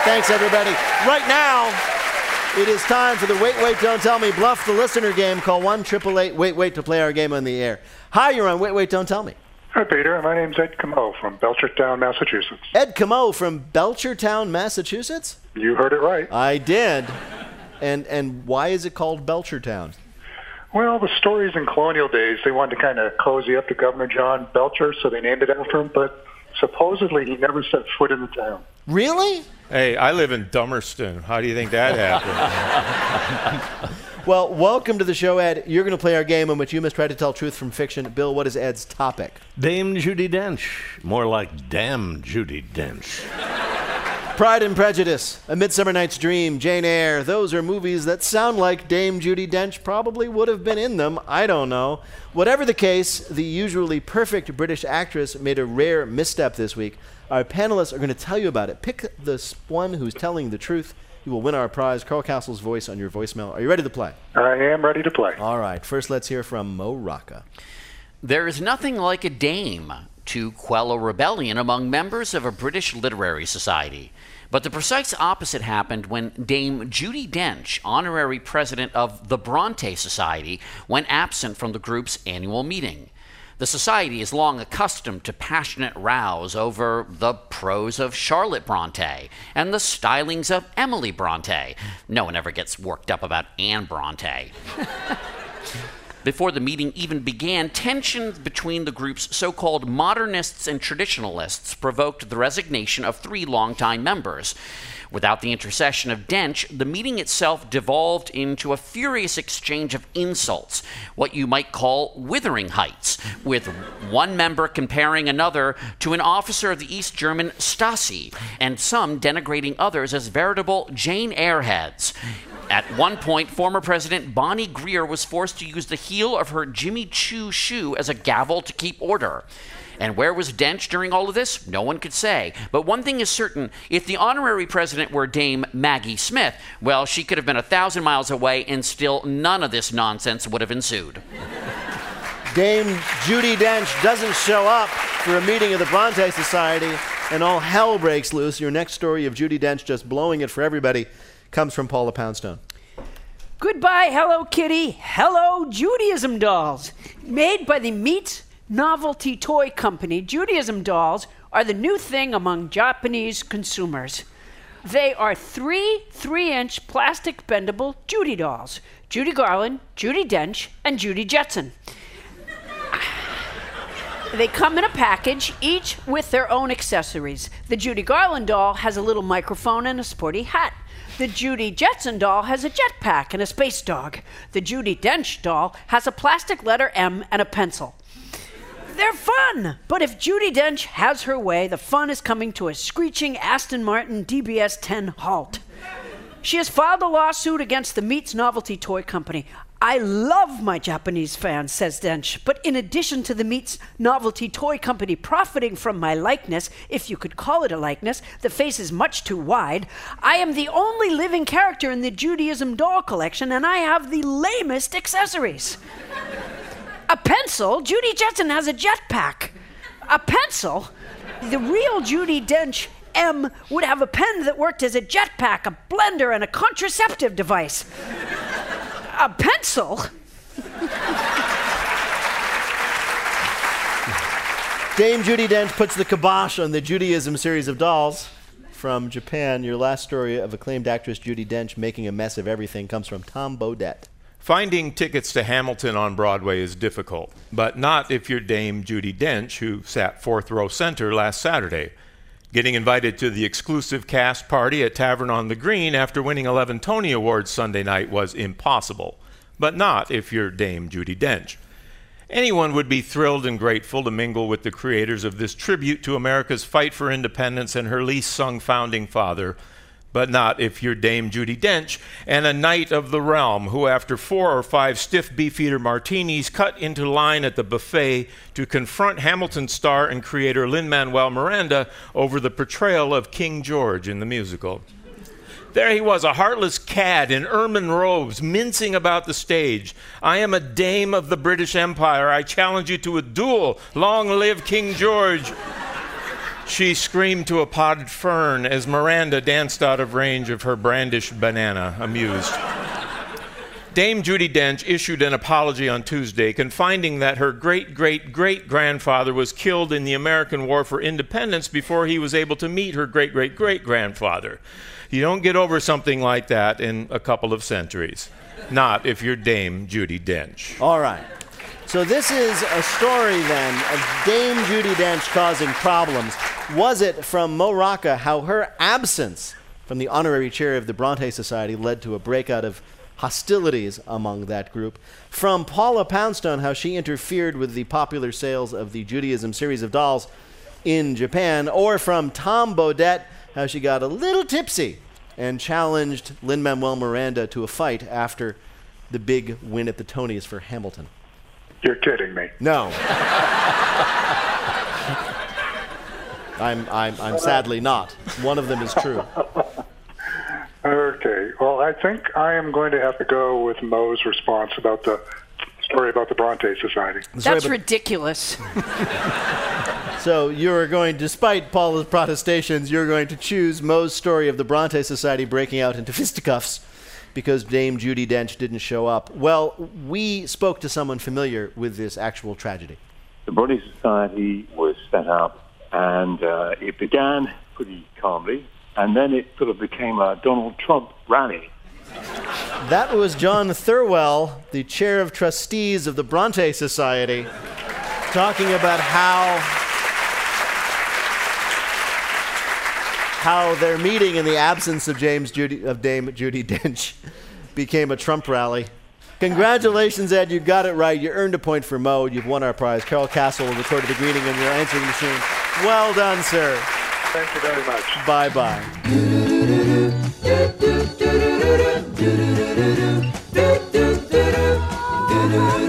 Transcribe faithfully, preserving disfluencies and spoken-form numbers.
Thanks, everybody. Right now, it is time for the Wait, Wait, Don't Tell Me Bluff the Listener game. Call one eight eight eight wait wait to play our game on the air. Hi, you're on Wait, Wait, Don't Tell Me. Hi, Peter. My name's Ed Camo from Belchertown, Massachusetts. Ed Camo from Belchertown, Massachusetts? You heard it right. I did. And and why is it called Belchertown? Well, the stories in colonial days, they wanted to kind of cozy up to Governor John Belcher, so they named it after him, but supposedly he never set foot in the town. Really? Hey, I live in Dummerston. How do you think that happened? Well, welcome to the show, Ed. You're going to play our game in which you must try to tell truth from fiction. Bill, what is Ed's topic? Dame Judi Dench. More like damn Judi Dench. Pride and Prejudice, A Midsummer Night's Dream, Jane Eyre. Those are movies that sound like Dame Judi Dench probably would have been in them. I don't know. Whatever the case, the usually perfect British actress made a rare misstep this week. Our panelists are going to tell you about it. Pick the one who's telling the truth. You will win our prize, Carl Castle's voice on your voicemail. Are you ready to play? I am ready to play. All right. First, let's hear from Mo Rocca. There is nothing like a dame to quell a rebellion among members of a British literary society. But the precise opposite happened when Dame Judi Dench, honorary president of the Bronte Society, went absent from the group's annual meeting. The society is long accustomed to passionate rows over the prose of Charlotte Bronte and the stylings of Emily Bronte. No one ever gets worked up about Anne Bronte. Before the meeting even began, tensions between the group's so-called modernists and traditionalists provoked the resignation of three longtime members. Without the intercession of Dench, the meeting itself devolved into a furious exchange of insults, what you might call withering heights, with one member comparing another to an officer of the East German Stasi, and some denigrating others as veritable Jane Eyre heads. At one point, former President Bonnie Greer was forced to use the heel of her Jimmy Choo shoe as a gavel to keep order. And where was Dench during all of this? No one could say. But one thing is certain, if the honorary president were Dame Maggie Smith, well, she could have been a thousand miles away and still none of this nonsense would have ensued. Dame Judi Dench doesn't show up for a meeting of the Bronte Society, and all hell breaks loose. Your next story of Judi Dench just blowing it for everybody comes from Paula Poundstone. Goodbye, Hello Kitty, Hello Judaism dolls. Made by the Meat Novelty Toy Company, Judaism dolls are the new thing among Japanese consumers. They are three three-inch plastic bendable Judy dolls. Judy Garland, Judi Dench, and Judy Jetson. They come in a package, each with their own accessories. The Judy Garland doll has a little microphone and a sporty hat. The Judy Jetson doll has a jetpack and a space dog. The Judi Dench doll has a plastic letter M and a pencil. They're fun, but if Judi Dench has her way, the fun is coming to a screeching Aston Martin D B S ten halt. She has filed a lawsuit against the Meats Novelty Toy Company. I love my Japanese fans, says Dench, but in addition to the Meats Novelty Toy Company profiting from my likeness, if you could call it a likeness, the face is much too wide, I am the only living character in the Judaism doll collection, and I have the lamest accessories. A pencil? Judi Jetson has a jetpack. A pencil? The real Judi Dench M would have a pen that worked as a jetpack, a blender, and a contraceptive device. A pencil? Dame Judi Dench puts the kibosh on the Judaism series of dolls. From Japan, your last story of acclaimed actress Judi Dench making a mess of everything comes from Tom Bodette. Finding tickets to Hamilton on Broadway is difficult, but not if you're Dame Judi Dench, who sat fourth row center last Saturday. Getting invited to the exclusive cast party at Tavern on the Green after winning eleven Tony Awards Sunday night was impossible, but not if you're Dame Judi Dench. Anyone would be thrilled and grateful to mingle with the creators of this tribute to America's fight for independence and her least sung founding father, but not if you're Dame Judi Dench and a knight of the realm who, after four or five stiff Beefeater martinis, cut into line at the buffet to confront Hamilton star and creator Lin-Manuel Miranda over the portrayal of King George in the musical. There he was, a heartless cad in ermine robes, mincing about the stage. I am a dame of the British Empire. I challenge you to a duel. Long live King George. She screamed to a potted fern as Miranda danced out of range of her brandished banana, amused. Dame Judi Dench issued an apology on Tuesday, confiding that her great-great-great-grandfather was killed in the American War for Independence before he was able to meet her great-great-great-grandfather. You don't get over something like that in a couple of centuries. Not if you're Dame Judi Dench. All right. So this is a story, then, of Dame Judi Dench causing problems. Was it from Mo Rocca how her absence from the honorary chair of the Bronte Society led to a breakout of hostilities among that group? From Paula Poundstone, how she interfered with the popular sales of the Judaism series of dolls in Japan? Or from Tom Bodett, how she got a little tipsy and challenged Lin-Manuel Miranda to a fight after the big win at the Tonys for Hamilton? You're kidding me. No. I'm, I'm, I'm sadly not. One of them is true. Okay. Well, I think I am going to have to go with Mo's response about the story about the Bronte Society. That's ridiculous. So you're going, despite Paula's protestations, you're going to choose Mo's story of the Bronte Society breaking out into fisticuffs because Dame Judi Dench didn't show up. Well, we spoke to someone familiar with this actual tragedy. The Bronte Society was set up, and uh, it began pretty calmly, and then it sort of became a Donald Trump rally. That was John Thirlwell, the chair of trustees of the Bronte Society, talking about how how their meeting in the absence of James Judy, of Dame Judi Dench became a Trump rally. Congratulations, Ed. You got it right. You earned a point for Mo. You've won our prize. Carol Castle will record the greeting on your answering machine. Well done, sir. Thank you very much. Bye-bye. Do do do do do do do do do do do do do do do.